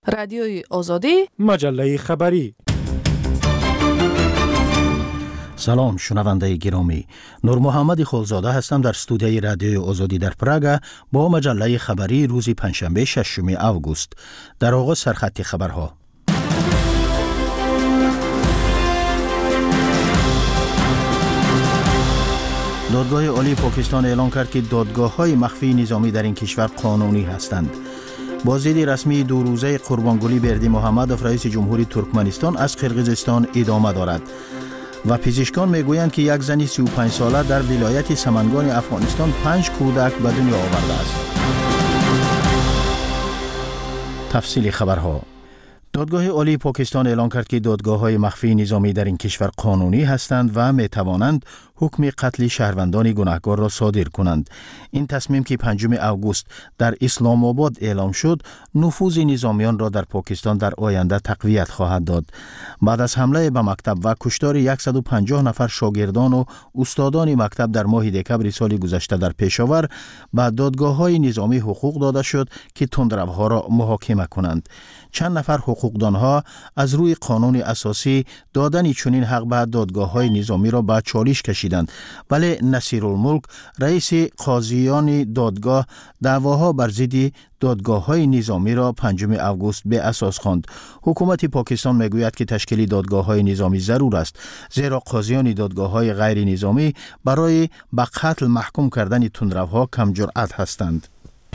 رادیوی آزادی، مجله خبری. سلام شنونده گرامی، نور محمد خلزاده هستم در استودیوی رادیوی آزادی در پراگ با مجله خبری روز پنجشنبه 6 اوگوست. در آغاز سرخط خبرها. دادگاه عالی پاکستان اعلام کرد که دادگاه‌های مخفی نظامی در این کشور قانونی هستند. بازدید رسمی دو روزه قربانگلی بردی محمدوف رئیس جمهوری ترکمنستان از قرقیزستان ادامه دارد. و پزشکان میگویند که یک زن 35 ساله در ولایت سمنگان افغانستان 5 کودک به دنیا آورده است. تفصیل خبرها. دادگاه عالی پاکستان اعلام کرد که دادگاه‌های مخفی نظامی در این کشور قانونی هستند و می‌توانند حکم قتل شهروندان گناهکار را صادر کنند. این تصمیم که 5 اوگوست در اسلام آباد اعلام شد، نفوذ نظامیان را در پاکستان در آینده تقویت خواهد داد. بعد از حمله به مکتب و کشتار 150 نفر شاگردان و استادان مکتب در ماه دکمبر سال گذشته در پشاور، به دادگاه‌های نظامی حقوق داده شد که تندروها را محاکمه کنند. چند نفر حقوقدانها از روی قانون اساسی دادن چنین حق به دادگاه‌های نظامی را به چالش کشیدند، ولی نصیرالملک رئیس قاضیان دادگاه دعواها بر ضد دادگاه‌های نظامی را 5 اوگوست به اساس خواند. حکومت پاکستان میگوید که تشکیل دادگاه‌های نظامی ضرور است، زیرا قاضیان دادگاه‌های غیر نظامی برای به قتل محکوم کردن تندروها کم جرأت هستند.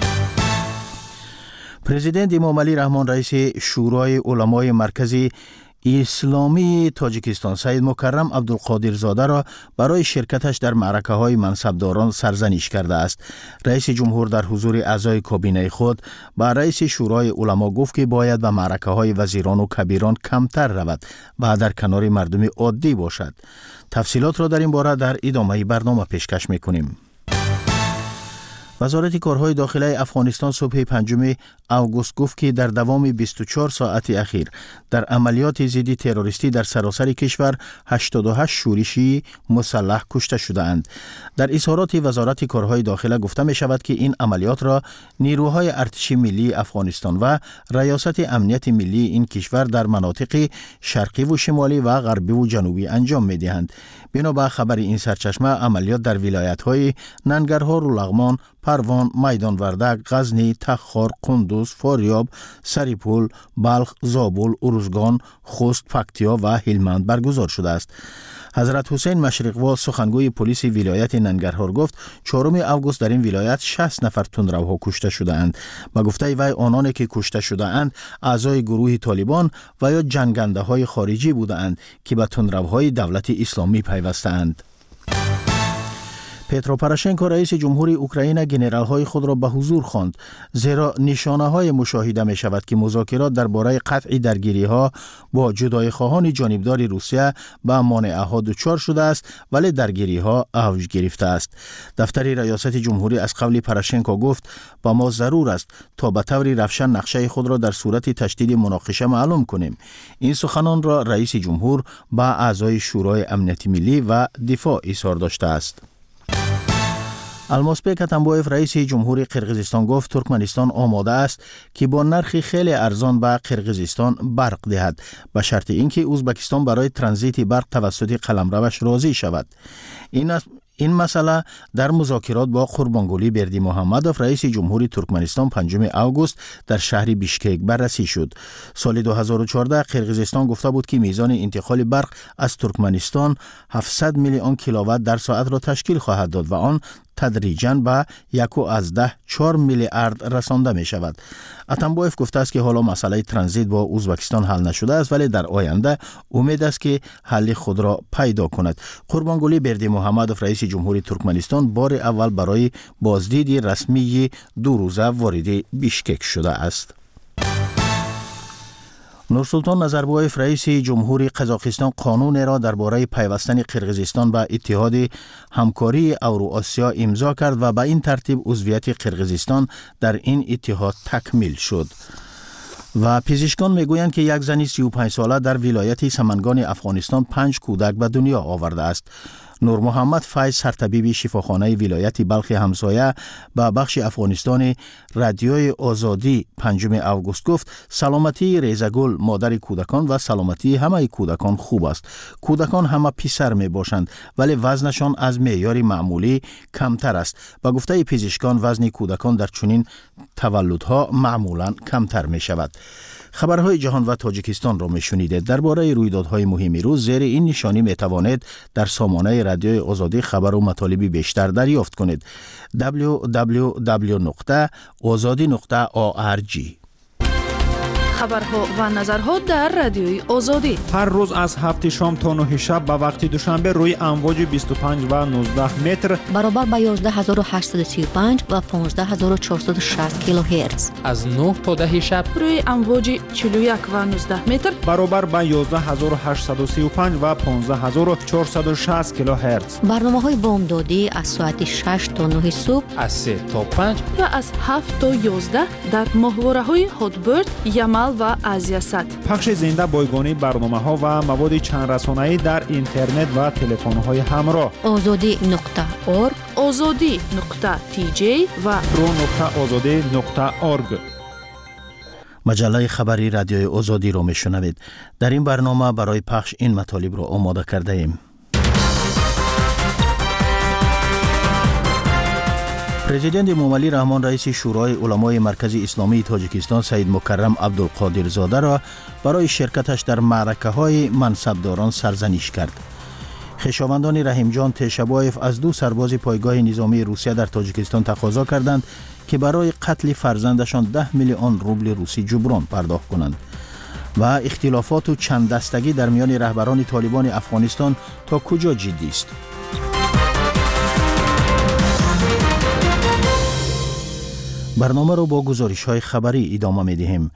پرزیدنت امام علی رحمان رئیس شورای علمای مرکزی اسلامی تاجیکستان سید مکرم عبدالقادر زاده را برای شرکتش در معرکه‌های منصبداران سرزنش کرده است. رئیس جمهور در حضور اعضای کابینه خود با رئیس شورای علما گفت که باید به معرکه‌های وزیران و کبیران کمتر رود و در کنار مردم عادی باشد. تفصیلات را در این باره در ادامه برنامه پیشکش می‌کنیم. وزارت کارهای داخلی افغانستان صبح 5 اوگوست گفت که در دوام 24 ساعت اخیر در عملیات ضد تروریستی در سراسر کشور 88 شورشی مسلح کشته شده‌اند. در اظهارات وزارت کارهای داخلی گفته می شود که این عملیات را نیروهای ارتش ملی افغانستان و ریاست امنیت ملی این کشور در مناطق شرقی و شمالی و غربی و جنوبی انجام می دهند. بنا به خبر این سرچشمه، عملیات در ولایت‌های ننگرهار و لغمان، پروان، میدان وردک، غزنی، تخار، قندوز، فاریاب، سریپول، بلخ، زابل، ارزگان، خوست، پکتیا و هلمند برگزار شده است. حضرت حسین مشرق‌وا سخنگوی پلیس ولایت ننگرهار گفت 4 اوگوست در این ولایت 60 نفر تندروها کشته شده اند. با گفته وی آنانی که کشته شده اند اعضای گروه طالبان و یا جنگنده های خارجی بوده اند که به تندروهای دولت اسلامی پیوسته اند. پترو پروشنکو رئیس جمهوری اوکراین گنرال‌های خود را به حضور خواند، زیرا نشانه‌های مشاهده می‌شود که مذاکرات درباره قطع درگیری‌ها با جدایی‌خواهان جانبدار روسیه به مانعه‌ها دچار شده است، ولی درگیری‌ها اوج گرفته است. دفتر ریاست جمهوری از قول پروشنکو گفت با ما ضرور است تا به طور روشن نقشه خود را در صورت تشدید مناقشه معلوم کنیم. این سخنان را رئیس جمهور با اعضای شورای امنیت ملی و دفاع اظهار داشته است. المازبek اتمبایف رئیس جمهوری قرقیزستان گفت ترکمنستان آماده است که با نرخ خیلی ارزان به قرقیزستان برق دهد، به شرط اینکه ازبکستان برای ترانزیت برق توسط قلمروش راضی شود. این مسئله در مذاکرات با قربانگلی بردی محمدوف رئیس جمهوری ترکمنستان 5 اوگوست در شهر بیشکک بررسی شد. سال 2014 قرقیزستان گفته بود که میزان انتقال برق از ترکمنستان 700 میلیون کیلووات در ساعت را تشکیل خواهد داد و آن تدریجاً به 1.4 میلیارد رسانده می شود. اتمبایف گفته است که حالا مسئله ترانزیت با ازبکستان حل نشده است، ولی در آینده امید است که حل خود را پیدا کند. قربانگلی بردی محمدوف رئیس جمهوری ترکمنستان بار اول برای بازدید رسمی 2 روزه وارد بیشکک شده است. نورسلطان نظربایف رئیس جمهوری قزاقستان قانون را درباره پیوستن قرقیزستان به اتحاد همکاری اوراسیا امضا کرد و به این ترتیب عضویت قرقیزستان در این اتحاد تکمیل شد. و پزشکان میگویند که یک زن 35 ساله در ولایت سمنگان افغانستان 5 کودک به دنیا آورده است. نور محمد فیض سرطبیب شفاخانه ولایت بلخ همسایه به بخش افغانستان رادیوی آزادی 5 اوگوست گفت سلامتی ریزگل مادر کودکان و سلامتی همه کودکان خوب است. کودکان همه پسر می باشند ولی وزنشان از معیار معمولی کمتر است. با گفته پزشکان وزن کودکان در چنین تولدها معمولا کمتر می شود. خبرهای جهان و تاجیکستان را میشنیدید. درباره رویدادهای مهم روز زیر این نشانی میتوانید در سامانه رادیوی آزادی خبر و مطالبی بیشتر دریافت کنید. www.azadi.org. خبرها و نظرها در رادیوی آزادی هر روز از 7 شام تا 9 شب به وقت دوشنبه روی امواج 25 و 19 متر برابر با 11835 و 15460 کیلوهرتز. از 9 تا 10 شب روی امواج 41 و 19 متر برابر با 11835 و 15460 کیلوهرتز. برنامه‌های بامدادی از ساعت 6 تا 9 صبح، از 3 تا 5 و از 7 تا 11 در ماهواره‌های هاتبرد، یمل و آزیاسات. پخش زنده بایگانی برنامه‌ها و مواد چند رسانه‌ای در اینترنت و تلفن‌های همراه. azadi.org، azadi.tj و pro.azadi.org. مجله خبری رادیوی آزادی را میشنوید. در این برنامه برای پخش این مطالب را آماده کرده ایم. پرزیدنت امامعلی رحمان رئیس شورای علمای مرکز اسلامی تاجیکستان سید مکرم عبدالقادر زاده را برای شرکتش در معرکه‌های منصبداران سرزنش کرد. خویشاوندان رحیم جان تشبایف از 2 سرباز پایگاه نظامی روسیه در تاجیکستان تقاضا کردند که برای قتل فرزندشان 10 میلیون روبل روسی جبران پرداخت کنند. و اختلافات و چند دستگی در میان رهبران طالبان افغانستان تا کجا جدی است؟ برنامه را با گزارش‌های خبری ادامه می‌دهیم.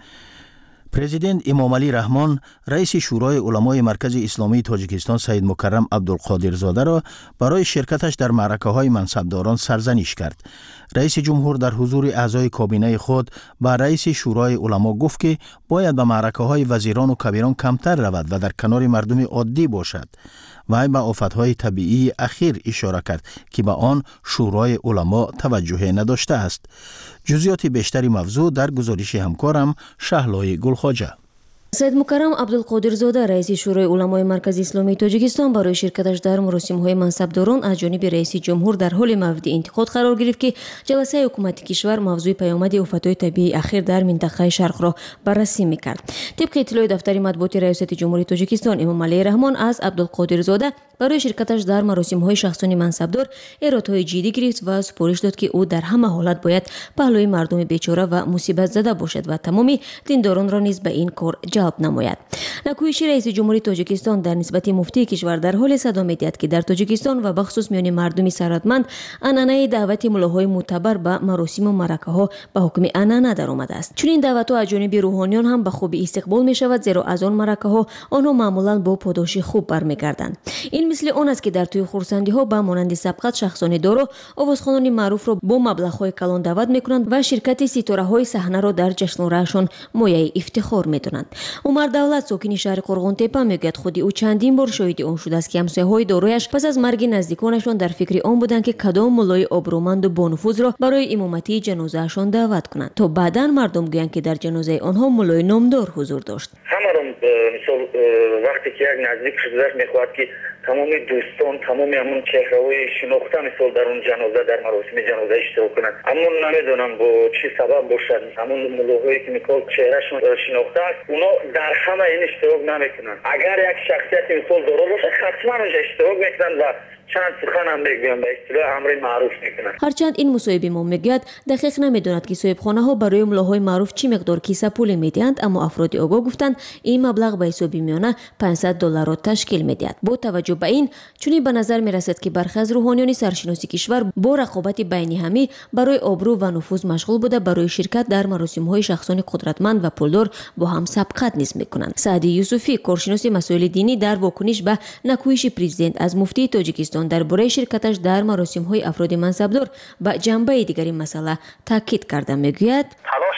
پرزیدنت امامعلی رحمان رئیس شورای علمای مرکز اسلامی تاجیکستان سید مکرم عبدالقادر زاده را برای شرکتش در معرکه‌های منصبداران سرزنش کرد. رئیس جمهور در حضور اعضای کابینه خود با رئیس شورای علما گفت که باید به معرکه‌های وزیران و کبیران کمتر رود و در کنار مردم عادی باشد. و به آفت‌های طبیعی اخیر اشاره کرد که به آن شورای علما توجه نداشته است. جزئیات بیشتری موضوع در گزارش همکارم شهلای گلخواجه. سید مکرم عبدالقادر زاده رئیس شورای علمای مرکز اسلامی تاجیکستان برای شرکتش در مراسم‌های منصبداران از جانب رئیس جمهور در حال مورد انتقاد قرار گرفت که جلسه حکومت کشور موضوع پیامد آفت‌های طبیعی اخیر در منطقه شرق را بررسی می‌کرد. طبق اطلاع دفتر مطبوعات ریاست جمهوری تاجیکستان امامعلی رحمان از عبدالقادر زاده برای شرکتش در مراسم‌های شخصانی منصبدار ارادهای جدی گرفت و سپارش داد که او در همه حالت باید پهلوی مردم بیچاره و مصیبت زده باشد و تمامی دینداران را نیز به این کار جلب نماید. نکویش رئیس جمهوری تاجیکستان در نسبت مفتی کشور در حال صدا می‌دهد که در تاجیکستان و بخصوص میان مردم ثروتمند عنعنه دعوت ملاهای معتبر به مراسم و معرکه‌ها به حکم عنعنه درآمده است. چون این دعوت‌ها از جانب روحانیان هم به خوبی استقبال می‌شود، زیرا از آن معرکه‌ها آنها معمولاً با پاداش خوب برمیگردند. این مثل آن است که در توی خرسندی‌ها با مانند سبقت شخصان دارا آوازخوانان معروف را با مبلغ‌های کلان دعوت می‌کنند و شرکت ستاره‌های صحنه را در جشنواره‌شان مایه افتخار می‌دانند. عمر دولت ساکن شهر قرغن‌تپه میگوید خودی او چندین بار شاهد آن شده است که همسایه‌های دارایش پس از مرگ نزدیکانشان در فکر آن بودند که کدام ملای آبرومند و بانفوذ را برای امامتی جنازه‌شان دعوت کنند تا بعداً مردم گویند که در جنازه آنها ملای نامدار حضور داشت. مثال وقتی که یک نزدیک شده میخواهد که تمام دوستان تمام همون چهره‌های شناخته مثال در اون جنازه در مراسم جنازه اشتراک کنند، اما نمیدونم با چه سبب باشد همون ملوهایی که مثال چهرهشون شناخته است اونا در همه این اشتراک نمیکنند. اگر یک شخصیت مثال دارا باشه حتما اونجا اشتراک میکنند و چند سخن هم بگویم به اصطلاح امر معروف میکنند. هرچند این مصاحبه ما میگوید دقیق نمیداند که صاحبخانه ها برای ملاهای معروف چی مقدار کیسه پول میدهند، اما افراد آگاه گفتند این مبلغ به حساب میانه $500 را تشکیل میدهد. با توجه به این چنین به نظر میرسد که برخی از روحانیان سرشناسی کشور با رقابت بین همی برای آبرو و نفوذ مشغول بوده برای شرکت در مراسم های شخصان قدرتمند و پولدار با هم سبقت نیز میکنند. سعدی یوسفی کارشناس مسائل دینی در واکنش به نکوهش پرزیدنت از مفتی تاجیکستان درباره شرکتش در مراسم‌های افراد منصبدار به جنبه دیگری مسئله تاکید کرده میگوید تلاش روحانی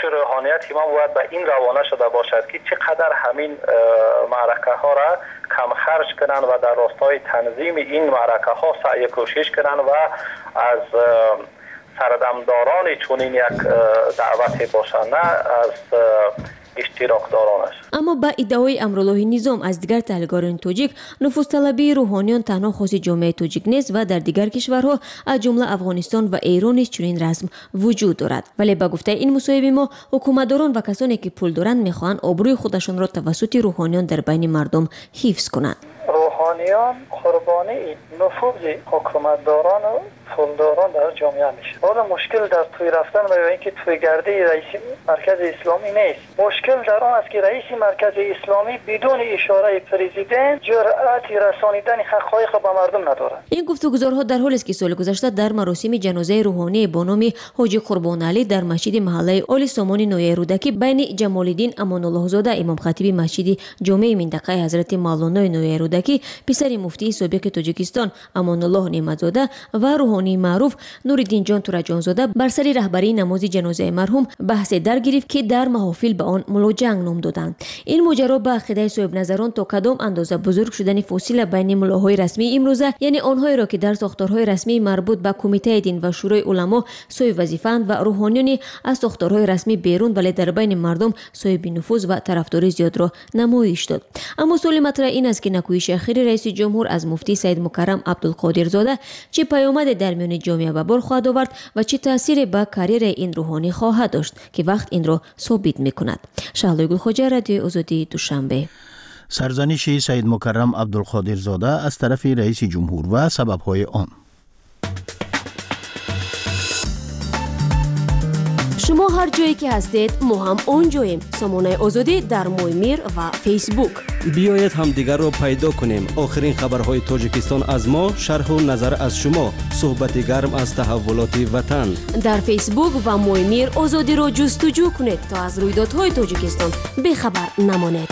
روحانیت ما باید به این روانه شده باشد که چقدر همین معرکه ها را کم خرج کنند و در راستای تنظیم این معرکه ها سعی کوشش کنند و از سردمداران چنین یک دعوت باشند، نه از اشتراکدارانش. اما با ادعای امرالله نظام از دیگر تحلیلگران توجیک، نفوذطلبی روحانیان تنها خاص جامعه توجیک نیست و در دیگر کشورها از جمله افغانستان و ایران نیز چنین رسم وجود دارد. ولی با گفته این مصاحبه ما، حکومتداران و کسانی که پول دارند میخواهند آبروی خودشان را توسط روحانیان در بین مردم حفظ کنند. روحانیان قربانی نفوذ حکومتداران و پولداران در جامعه میشه. حالا مشکل در توی رفتن و یا اینکه توی گردی رئیس مرکز اسلامی نیست. مشکل در آن است که رئیس مرکز اسلامی بدون اشاره پرزیدنت جرأت رسانیدن حقایق به مردم ندارد. این گفتگوزارها در حالی است که سال گذشته در مراسم جنازه روحانی با نام حاجی قربان علی در مسجد محله آل سامان نویه رودکی بین جمال الدین امان الله زاده امام خطیب مسجد جامع منطقه حضرت مولانا نویه رودکی، پسر مفتی سابق تاجیکستان امان الله نعمت زاده و روحانی معروف نورالدین جان تورجان زاده بر سر رهبری نماز جنازه مرحوم بحث در گرفت که در محافل به آن ملاجنگ نام دادند. این ماجرا به عقیده صاحب نظران تا کدام اندازه بزرگ شدن فاصله بین ملاهای رسمی امروزه، یعنی آنهایی را که در ساختارهای رسمی مربوط به کمیته دین و شورای علما صاحب وظیفه‌اند و روحانیانی از ساختارهای رسمی بیرون ولی در بین مردم صاحب نفوذ و طرفداری زیاد را نمایش داد. اما سوال مطرح این است که نکوهش اخیر رئیس جمهور از مفتی سید مکرم عبدالقادر زاده چه پیامد در میان جامعه به بار خواهد آورد و چه تاثیر به کریر این روحانی خواهد داشت که وقت این را ثابت می‌کند. شهلا گلخواجه، رادیو آزادی، دوشنبه. سرزنش سید مکرم عبدالقادر زاده از طرف رئیس جمهور و سبب‌های آن. شما هر جایی که هستید ما هم اونجاییم. سامانه آزادی در مویمیر و فیسبوک. بیایید همدیگر را پیدا کنیم. آخرین خبرهای تاجیکستان از ما، شرح و نظر از شما، صحبت گرم از تحولات وطن. در فیسبوک و مویمیر آزادی را جستجو کنید تا از رویدادهای تاجیکستان بیخبر نمانید.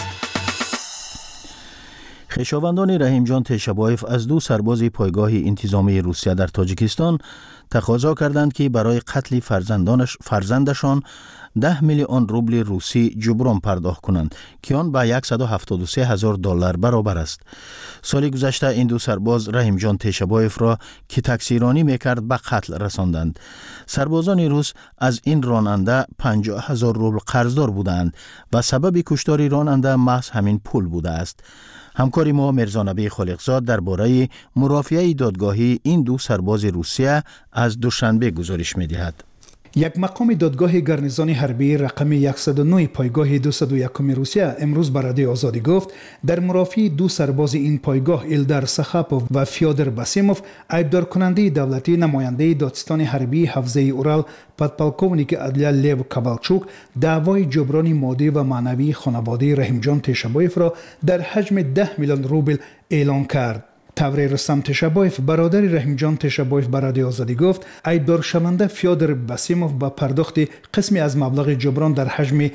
خویشاوندان رحیم جان تیشابایف از دو سرباز پایگاه انتظامی روسیه در تاجیکستان تقاضا کردند که برای قتل فرزندشان 10 میلیون روبل روسی جبران پرداخت کنند که آن به $173,000 برابر است. سال گذشته این دو سرباز رحیم جان تیشابایف را که تکسیرانی میکرد به قتل رساندند. سربازان روس از این راننده 50,000 روبل قرضدار بودند و سبب کشتار راننده محض همین پول بوده است. همکاری ما مرزا نبی خالقزاد درباره مرافعه دادگاهی این دو سرباز روسیه از دوشنبه گزارش می‌دهد. یک مقام دادگاه گارنیزون حربی رقم 109 پایگاه 201 روسیه امروز به رادیو آزادی گفت در مرافعه دو سرباز این پایگاه ایلدار سخاپوف و فیودر باسیموف ایبدار کننده دولتی نماینده دادستان حربی حوزه اورال پادپالکوونیک عدلیه لیو کابالچوک دعوای جبران مادی و معنوی خانواده رحیم جان تیشابایف را در حجم 10 میلیون روبل اعلان کرد. توریر رستم تیشابایف برادر رحیم جان تیشابایف به رادیو آزادی گفت ایبدار شونده فیودر باسیموف با پرداخت قسمی از مبلغ جبران در حجم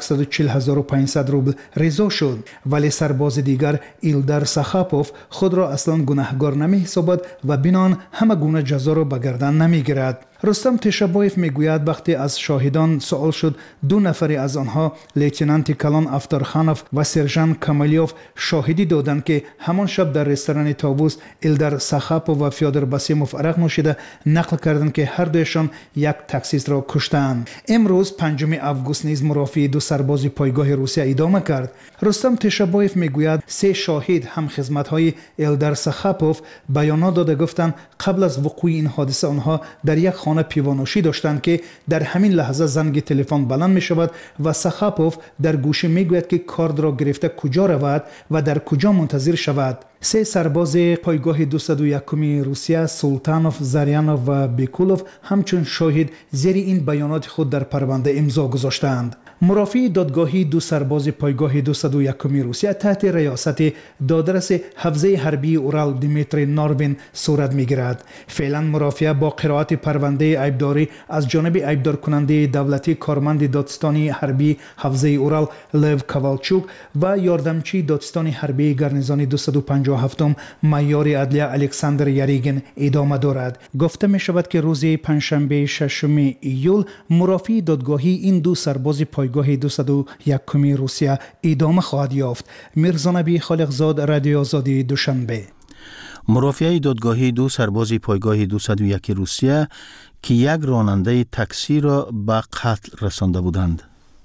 140,500 روبل رضا شد، ولی سرباز دیگر ایلدار سخاپوف خود را اصلا گناهکار نمی حسابد و بنان همه گونه جزا را به گردن نمی گیرد. رستم تیشابایف میگوید وقتی از شاهدان سوال شد 2 نفر از آنها لیتنانت کلان افتارخانوف و سرژان کاملیوف شاهدی دادند که همان شب در رستوران تابوس ایلدار سخاپوف و فیودر باسیموف عرق نوشیده نقل کردند که هر دویشان یک تاکسیست را کشتند. امروز 5 آگوست نیز مرافعه دو سرباز پایگاه روسیه ادامه کرد. رستم تیشابایف میگوید 3 شاهد هم خدمت‌های ایلدار سخاپوف بیانات داده گفتند قبل از وقوع این حادثه آنها در یک خانه پیوانوشی داشتند که در همین لحظه زنگ تلفن بلند می شود و سخاپوف در گوشه می گوید که کارد را گرفته کجا رود و در کجا منتظر شود. 3 سرباز پایگاه 201 روسیه سلطانوف، زاریانوف و بیکولوف همچون شاهد زیر این بیانات خود در پرونده امضا گذاشتند. مرافعه دادگاهی دو سرباز پایگاه 201 روسیه تحت ریاست دادرس حوزه حربی اورال دیمیتری ناروین صورت میگیرد. فعلا مرافعه با قرائت پرونده ایبداری از جانب ایبدار کننده دولتی کارمند دادستانی حربی حوزه اورال لیو کاوالچوک و یاردمچی دادستان حربی گارنیزون 257 معیار عدلیه الکساندر یاریگین ادامه دارد. گفته می شود که روز پنجشنبه 6 ایول مرافعه دادگاهی این دو سرباز پایگاه پایگاه 201 روسیه ادامه خواهد یافت. میرزا نبی خالقزاد، رادیو آزادی، دوشنبه. مرافعه دادگاهی دو سرباز پایگاه 201 روسیه که یک راننده تاکسی را به قتل رسانده بودند.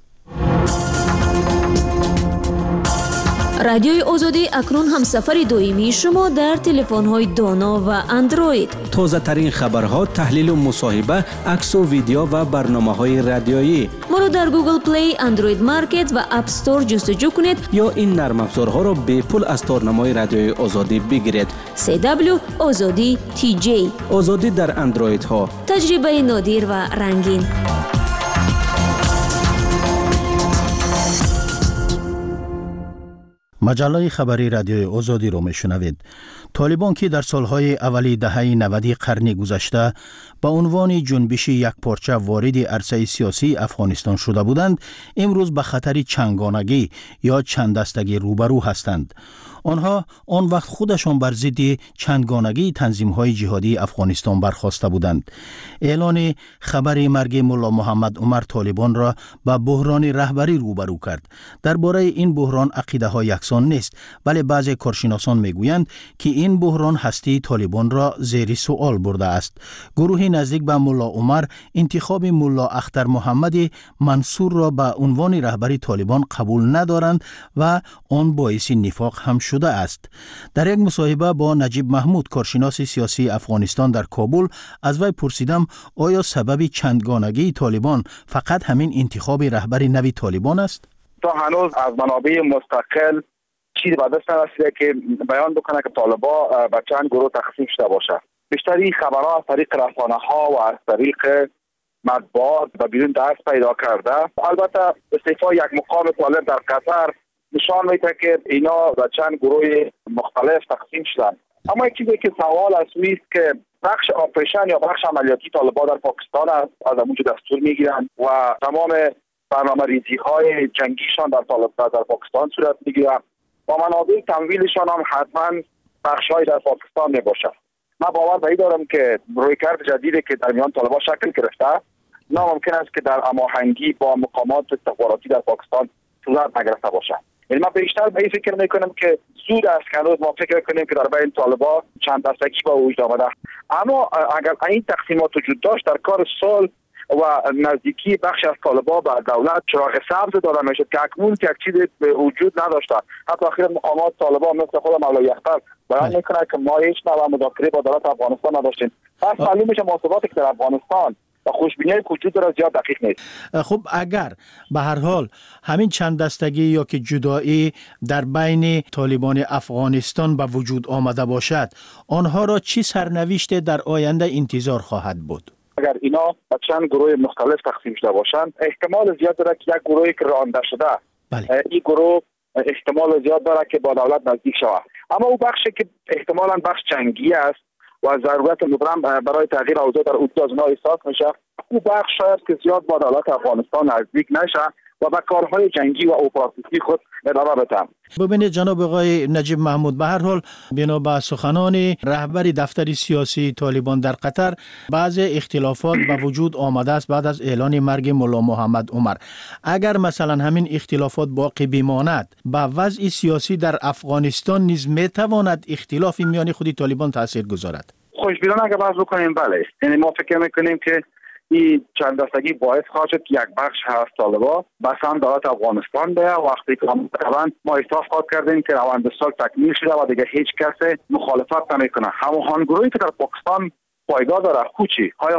رادیوی آزادی اکنون همسفر دائمی شما در تلفن‌های دانا و اندروید. تازه ترین خبرها، تحلیل و مصاحبه، عکس و ویدیو و برنامه‌های رادیویی. ما را در گوگل پلی، اندروید مارکت و اپ استور جستجو کنید یا این نرم افزارها را به پول از تارنمای رادیوی آزادی بگیرید. CW آزادی TJ. آزادی در اندروید ها. تجربه نادر و رنگین. مجله خبری رادیوی آزادی را میشنوید. طالبان که در سالهای اولی دهه 90 قرن گذشته با عنوان جنبش یک پارچه وارد عرصه سیاسی افغانستان شده بودند، امروز به خطر چندگانگی یا چند دستگی روبرو هستند. آنها آن وقت خودشان بر ضد چندگانگی تنظیم‌های جهادی افغانستان برخاسته بودند. اعلان خبر مرگ ملا محمد عمر طالبان را با بحران رهبری روبرو کرد. درباره این بحران عقیده‌ها یکسان نیست، ولی بعضی کارشناسان میگویند که این بحران هستی طالبان را زیر سوال برده است. گروه نزدیک به ملا عمر انتخاب ملا اختر محمد منصور را به عنوان رهبری طالبان قبول ندارند و آن باعث نفاق هم شده است. در یک مصاحبه با نجیب محمود، کارشناس سیاسی افغانستان در کابل، از وی پرسیدم آیا سبب چندگانگی طالبان فقط همین انتخاب رهبری نوی طالبان است؟ تا هنوز از منابع مستقل چیزی به دست نرسیده که بیان بکنه که طالبان به چند گروه تقسیم شده باشه. بیشتری خبرها از طریق رسانه‌ها و از طریق مطبوعات و بیرون دست پیدا کرده. البته استعفای یک مقام طالب در قطر نشان میده که اینا به چند گروه مختلف تقسیم شدن. اما یک چیزی که سوال است که بخش آپریشن یا بخش عملیاتی طالبان در پاکستان است، از اونجا دستور میگیرند و تمام برنامه ریزی های جنگیشان در پاکستان صورت میگیرد و منابع تمویلشان هم حتما بخش های در پاکستان میباشد. من باور به این دارم که رویکرد جدیدی که در میان طالبان شکل گرفته ناممکن است که در هماهنگی با مقامات استخباراتی در پاکستان صورت نگرفته باشد. یعنی من بیشتر به این فکر میکنم که زود است که هنوز ما فکر کنیم که در بین طالبان چند دستگی با وجود آمده. اما اگر این تقسیمات وجود داشت در کار صلح و نزدیکی بخش از طالبان به دولت چراغ سبز داده میشد که اکنون که یک چیزی به وجود نداشته. حتی اخیر مقامات طالبان مثل خود مولوی اختر بیان میکنه که ما هیچ نوع مذاکره با دولت افغانستان نداشتیم. پس معلوم میشه محاسباتی که در افغانستان و خوشبینی وجود داره زیاد دقیق نیست. خب اگر به هر حال همین چند دستگی یا که جدایی در بین طالبان افغانستان به وجود آمده باشد، آنها را چی سرنوشت در آینده انتظار خواهد بود؟ اگر اینا به چند گروه مختلف تقسیم شده باشند، احتمال زیاد داره که یک گروهی که رانده شده این گروه احتمال زیاد داره که با دولت نزدیک شود. اما او بخشی که احتمالاً بخش جنگی است و ضرورت مبرم برای تغییر اوضاع در حدود از اونها احساس میشه، او بخش شاید که زیاد با دولت افغانستان نزدیک نشه و به کارهای جنگی و اپراتیوی خود ادامه بدن. ببینید جناب آقای نجیب محمود، به هر حال بنا به سخنان رهبر دفتر سیاسی طالبان در قطر، بعض اختلافات به وجود آمده است بعد از اعلان مرگ ملا محمد عمر. اگر مثلا همین اختلافات باقی بماند، به وضع سیاسی در افغانستان نیز میتواند اختلافی میان خود طالبان تاثیر گذارد؟ خوشبینانه اگر بحث بکنیم بله، یعنی ما فکر میکنیم که این چند دستگی باعث خواهد شد که یک بخش از طالبان به سمت دولت افغانستان بره. وقتی که ما احساس خواهد کردیم که روند صلح تکمیل شده و دیگه هیچ کس مخالفت نمیکنه. همون گروهی که در پاکستان پایگاه داره خوچی های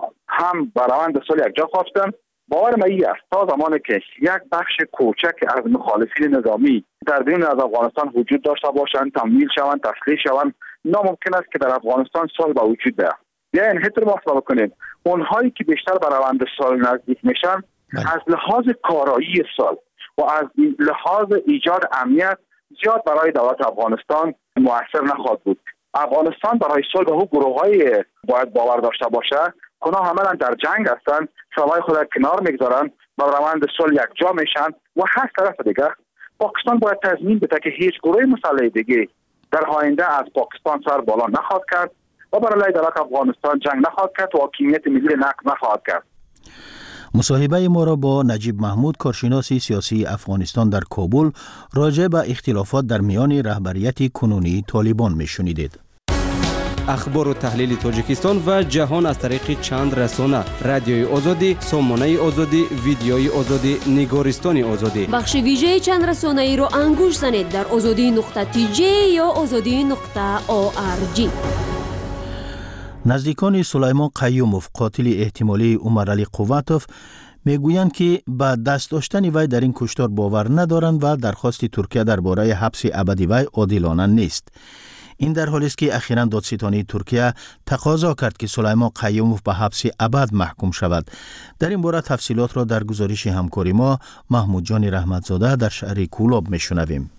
هم به روند صلح یک جا خواهد شدن. باور من این است تا زمانی که یک بخش کوچک از مخالفین نظامی در بیرون از افغانستان وجود داشته باشند، تمویل شوند، تسلیح شوند، ناممکن است که در افغانستان صلح به وجود بیاید. یعنی هیتر محاسبه کنیم اونهایی که بیشتر به روند صلح نزدیک میشن از لحاظ کارایی صلح و از لحاظ ایجاد امنیت زیاد برای دولت افغانستان مؤثر نخواهد بود. افغانستان برای صلح و گروه‌های باید باور داشته باشه که اونا عملاً در جنگ هستند، سوای خود کنار میگذارن و روند صلح یک جا میشن و هر طرف دیگه پاکستان باید تضمین بده که هیچ گروه مسلح دیگه در آینده از پاکستان سر بالا نخواهد کرد و برای دولت افغانستان جنگ نخواهد کرد و حاکمیت ملی نقض نخواهد کرد. مصاحبه ما را با نجیب محمود کارشناس سیاسی افغانستان در کابل راجع به اختلافات در میان رهبریت کنونی طالبان میشنیدید. اخبار و تحلیل تاجیکستان و جهان از طریق چند رسانه: رادیوی آزادی، سامانه آزادی، ویدیوی آزادی، نگارستان آزادی. بخش ویژه چند رسانه ای را انگوش زنید در azadi.tj یا azadi.org. نزدیکان سلیمان قیوموف قاتل احتمالی عمر علی قوتوف میگویند که به دست داشتن وی در این کشتار باور ندارند و درخواست ترکیه درباره حبس ابدی وی عادلانه نیست. این در حالی است که اخیراً دادستانی ترکیه تقاضا کرد که سلیمان قیوموف به حبس ابد محکوم شود. در این باره تفصیلات را در گزارش همکاری ما محمود جان رحمتزاده در شهر کولاب میشنویم.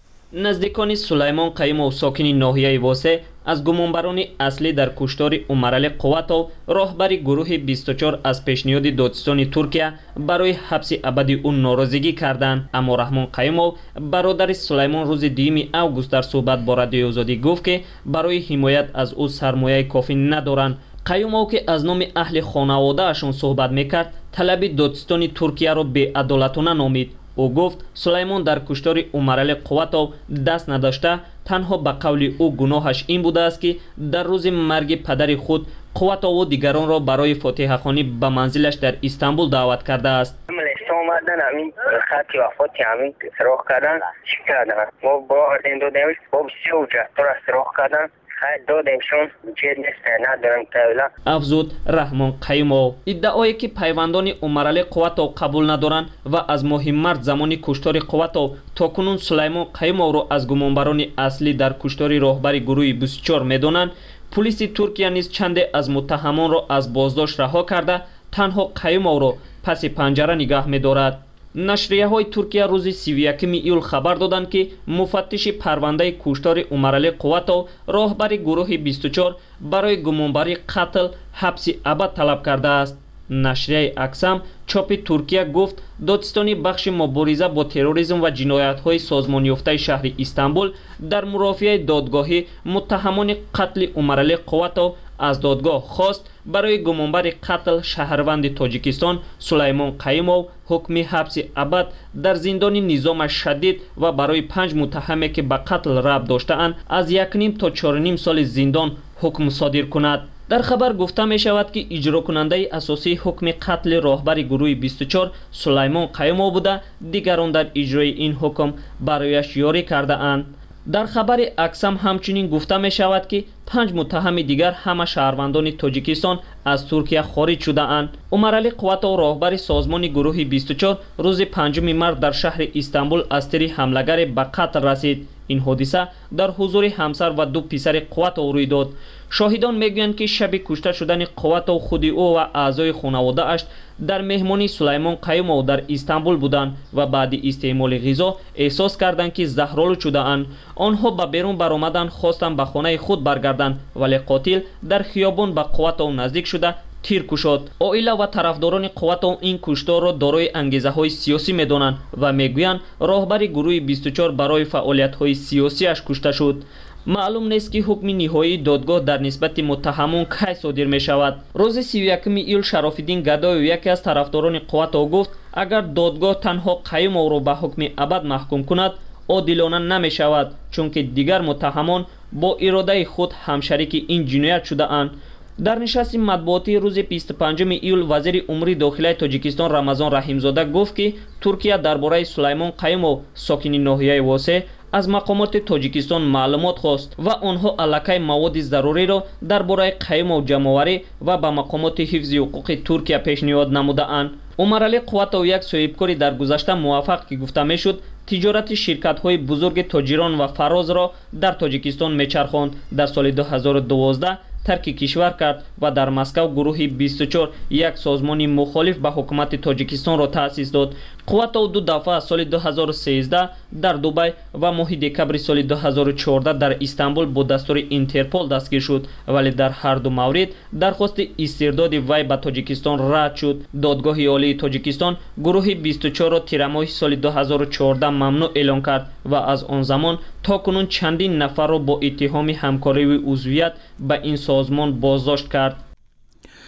نزدیکان سلیمان قیوموف ساکن ناحیه واسه از گمانبران اصلی در کشتار عمر علی قوتوف راهبر گروه 24 از پیشنهاد دادستان ترکیه برای حبس ابدی او ناراضگی کردند. اما رحمان قیوموف برادر سلیمان روز 2 اوگوست در صحبت با رادیوی آزادی گفت که برای حمایت از او سرمایه کافی ندارند. قیوموف که از نام اهل خانواده اشون صحبت میکرد طلب دادستان ترکیه را بی‌عدالتانه نامید. او گفت سلیمان در کشتار عمر علی قوتوف دست نداشته، تنها به قول او گناهش این بوده است که در روز مرگ پدر خود قوتوف و دیگران را برای فاتحه خوانی به منزلش در استانبول دعوت کرده است. اومدن همین خط وفاتی همین سراغ کردن چی کردن ما با این دو دیویش با بسیار جهتر را سراغ کردن دادمشون جد نیست ندارم تاویلا. افزود رحمان قیوموف. ادعایی که پیوندان عمر علی قوتوف قبول ندارند و از مهم مرد زمانی کشتار قوتوف تاکنون سلیمان قیوموف را از گمانبران اصلی در کشتار راهبر گروه 24 میدانند. پلیس ترکیه نیز چند از متهمان را از بازداشت رها کرده تنها قیوموف را پس پنجره نگاه می‌دارد. نشریه های ترکیه روز 31 ایول خبر دادند که مفتش پرونده کشتار عمر علی قوتوف راهبر گروه 24 برای گمانبری قتل حبس ابد طلب کرده است. نشریه اکسم چاپ ترکیه گفت دادستانی بخش مبارزه با تروریسم و جنایت های سازمان یافته شهر استانبول در مرافعه دادگاهی متهمان قتل عمر علی قوتوف از دادگاه خواست برای گمانبر قتل شهروند تاجیکستان سلیمان قیوموف حکم حبس ابد در زندان نظام شدید و برای 5 متهمی که به قتل ربط داشته‌اند از 1.5 تا 4.5 سال زندان حکم صادر کند. در خبر گفته می شود که اجرا کننده اساسی حکم قتل راهبر گروه 24 سلیمان قیوموف بوده، دیگران در اجرای این حکم برایش یاری کرده اند. در خبر اکسم همچنین گفته می شود که 5 متهم دیگر همه شهروندان تاجیکستان از ترکیه خارج شده اند. عمر علی قوتوف راهبر سازمان گروه 24 روز 5 مارس در شهر استانبول از طریق حملگر به قتل رسید. این حادثه در حضور همسر و 2 پسر قوتوف روی داد. شاهدان میگویند که شب کشته شدن قوتوف خود او و اعضای خانواده اش در مهمانی سلیمان قیوموف در استانبول بودند و بعد استعمال غذا احساس کردند که زهرآلود شده اند. آنها به بیرون برآمدند، خواستند به خانه خود برگردند، ولی قاتل در خیابان به قوتوف نزدیک شده تیر کشید. عائله و طرفداران قوتوف این کشتار را دارای انگیزه‌های سیاسی می‌دانند و میگویند راهبر گروه 24 برای فعالیت‌های سیاسیش کشته شد. معلوم نیست که حکم نهایی دادگاه در نسبت متهمان کی صادر می شود. روز 31 ایول شراف‌الدین گدای یکی از طرفداران قوتوف گفت اگر دادگاه تنها قیوموف را به حکم ابد محکوم کند عادلانه نمی شود، چون که دیگر متهمان با اراده خود همشریک این جنایت شده اند. در نشست مطبوعاتی روز 25 ایول وزیر امور داخلی تاجیکستان رمضان رحیمزاده گفت که ترکیه درباره سلیمان قیوموف ساکن ناحیه واسه از مقامات تاجیکستان معلومات خواست و آنها الکی مواد ضروری را درباره قیوموف جمع‌آوری و به مقامات حفظ حقوق ترکیه پیشنهاد نموده اند. عمر علی قوتوف یک صاحبکاری در گذشته موفق که گفته میشد تجارت شرکت‌های بزرگ تاجران و فراز را در تاجیکستان میچرخاند. در سال 2012 ترک کشور کرد و در مسکو گروه 24 یک سازمان مخالف به حکومت تاجیکستان را تأسیس داد. قوتوف 2 دفعه سال 2013 در دبی و ماه دکبر سال 2014 در استانبول با دستور اینترپول دستگیر شد، ولی در هر دو مورد درخواست استرداد وی به تاجیکستان رد شد. دادگاه عالی تاجیکستان گروه 24 را تیر ماه سال 2014 ممنوع اعلام کرد و از آن زمان تا کنون چندین نفر را با اتهام همکاری و عضویت به این سازمان بازداشت کرد.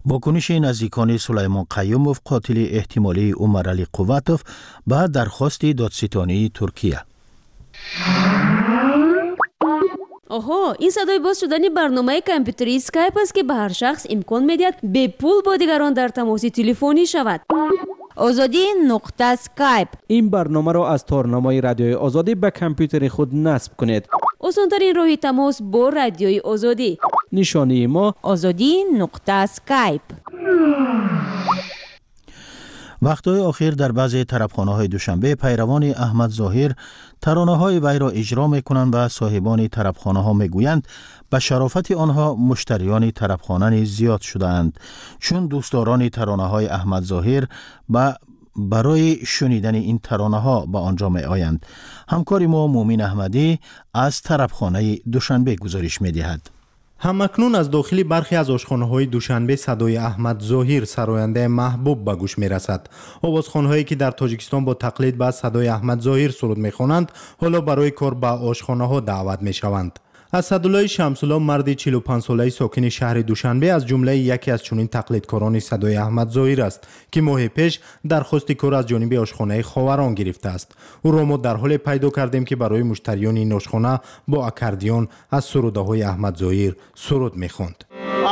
واکنش نزدیکان سلیمان قیوموف قاتل احتمالی عمر علی قوتوف به درخواست دادستانی ترکیه. آها، این صدای باز شدن برنامه کامپیوتری اسکایپ است که به هر شخص امکان می‌دهد به پول با دیگران در تماس تلفنی شود. آزادی نقطه اسکایپ. این برنامه را از تارنمای رادیوی آزادی به کامپیوتر خود نصب کنید. آسان‌ترین راه تماس با رادیوی آزادی. نشانی ما آزادی نقطه اسکایپ. وقتهای آخر در بعضی طربخانه‌های دوشنبه پیروان احمد ظاهر ترانه‌های وی را اجرا می‌کنند و صاحبان طربخانه‌ها می‌گویند به شرافت آنها مشتریان طربخانه زیاد شده‌اند، چون دوستداران ترانه‌های احمد ظاهر برای شنیدن این ترانه‌ها به آنجا می‌آیند. همکار ما مومین احمدی از طربخانه دوشنبه گزارش می‌دهد. همکنون از داخل برخی از آشخانه‌های دوشنبه صدای احمد ظاهر سراینده محبوب به گوش می‌رسد. آوازخوان‌هایی که در تاجیکستان با تقلید به صدای احمد ظاهر سرود می‌خوانند، حالا برای کار به آشخانه‌ها دعوت می‌شوند. اسدالله شمس‌الله مرد 45 ساله ساکن شهر دوشنبه از جمله یکی از چنین تقلیدکاران صدای احمد ظاهر است که ماه پیش درخواست کار از جانب آشخانه خاوران گرفته است. او را ما در حال پیدا کردیم که برای مشتریان این آشخانه با اکاردیون از سروده‌های احمد ظاهر سرود می‌خواند.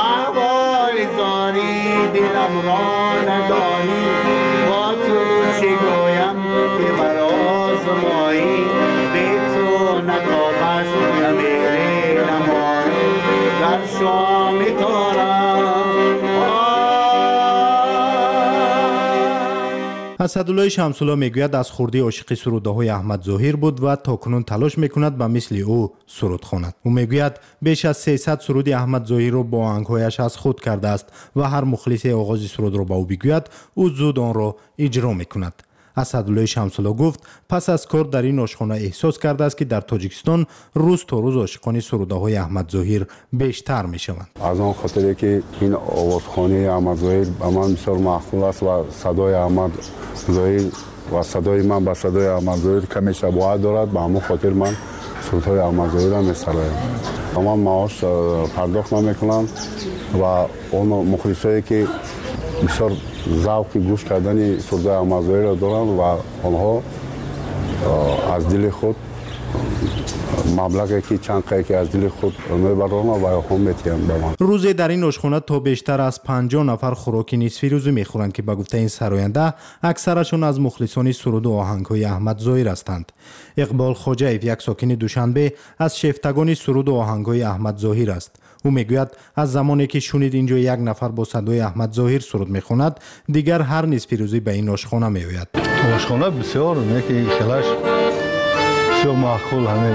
اسدالله شمس‌الله میگوید از خردی عاشق سروده‌های احمد ظاهر بود و تاکنون تلاش میکند به مثل او سرود خواند. او میگوید بیش از 300 سرود احمد ظاهر را با آهنگ‌هایش از خود کرده است و هر مخلص آغاز سرود را به او بگوید او زود آن را اجرا میکند. اسدالله شمس‌الله گفت پس از کار در این آشخانه احساس کرده است که در تاجیکستان روز تا روز عاشقان سروده‌های احمد ظاهر بیشتر میشوند. از آن خاطری که این آوازخوانی احمد ظاهر به من بسیار محبوب است و صدای احمد ظاهر و صدای من با صدای احمد ظاهر کمی شباهت دارد. به همون خاطر من سرودهای احمد ظاهر را می‌سرایم. اما معاش پرداخت نمی‌کنم و اون مخلصایی که بسیار ذوق گوش کردن سرودهای احمد ظاهر را دارند و آنها از دل خود مبلغی که چند قیقی از دل خود میبرند و هم میتیند به من. روزی در این آشخانه تا بیشتر از 50 نفر خوراک نصفی روزی میخورند که به گفته این سراینده اکثرشون از مخلصان سرود و آهنگ‌های احمد ظاهر هستند. اقبال خواجه‌ایف یک ساکن دوشنبه از شیفتگان سرود و آهنگ‌های احمد ظاهر است. او میگوید از زمانی که شنید اینجا یک نفر با صدای احمد ظاهر سرود میخواند دیگر هر نصف روزی به این آشخانه میآید. آشخانه بسیار نیکی خلاش بسیار معقول همه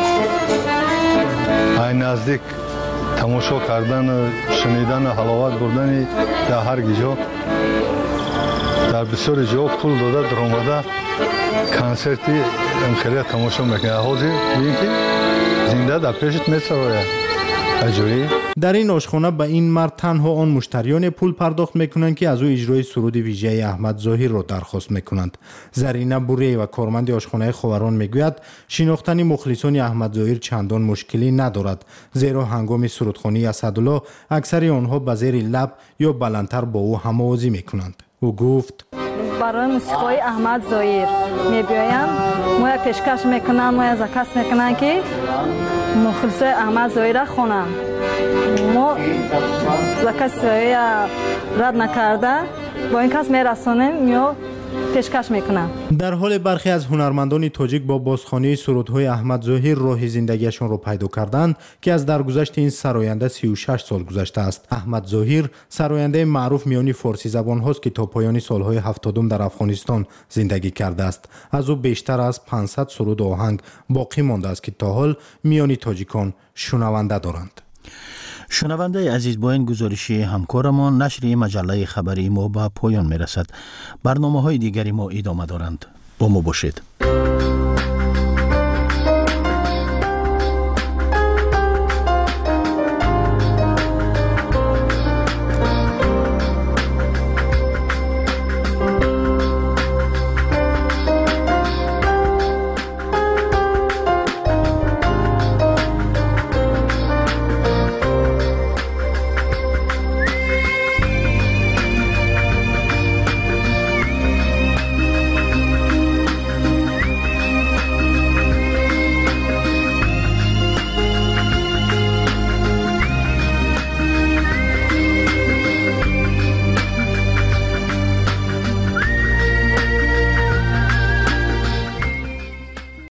ای نزدیک تماشا کردن شنیدن حلاوت بردن در هر جا در بسیار جا پول داده درآمده کنسرتی خیلی تماشا میکنه. حاضر ببین که زنده در پیشت میسراید. در این آشخانه به این مرد تنها آن مشتریان پول پرداخت میکنند که از او اجرای سرود ویژه احمد ظاهر را درخواست میکنند. زرینه بوری و کارمند آشخانه خاوران میگوید شناختن مخلصان احمد ظاهر چندان مشکلی ندارد، زیرا هنگام سرودخوانی اسدالله اکثر آنها به زیر لب یا بلندتر با او هم‌آوازی میکنند. او گفت برای موسیقی احمد ظاهر میبیایم ما پیشکش میکنم ما از کس میکنن که مخلص احمد ظاهر را خوانم. ما کس رد نکرده با این کس میرسانیم یا پیشکش میکنم. در حال برخی از هنرمندان تاجیک با بازخوانی سرودهای احمد ظاهر راه زندگیشان را پیدا کردند که از درگذشت این سراینده 36 سال گذشته است. احمد ظاهر سراینده معروف میانی فارسی زبان هاست که تا پایان سالهای 70 در افغانستان زندگی کرده است. از او بیشتر از 500 سرود آهنگ باقی مانده است که تا حال میانی تاجیکان شنونده دارند. شنونده عزیز، با این گزارشی همکارمان نشر مجله خبری ما به پایان میرسد. برنامه‌های دیگری ما ادامه دارند. با ما باشید.